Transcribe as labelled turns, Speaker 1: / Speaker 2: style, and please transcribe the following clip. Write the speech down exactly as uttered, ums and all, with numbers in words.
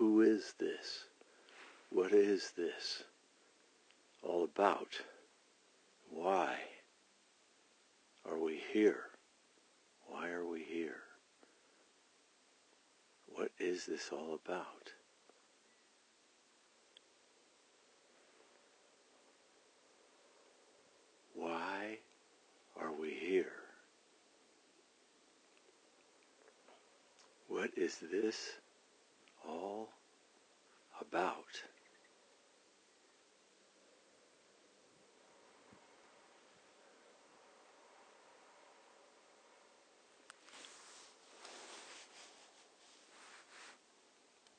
Speaker 1: who is this? What is this all about? Why are we here? Why are we here? What is this all about? Why are we here? What is this all about?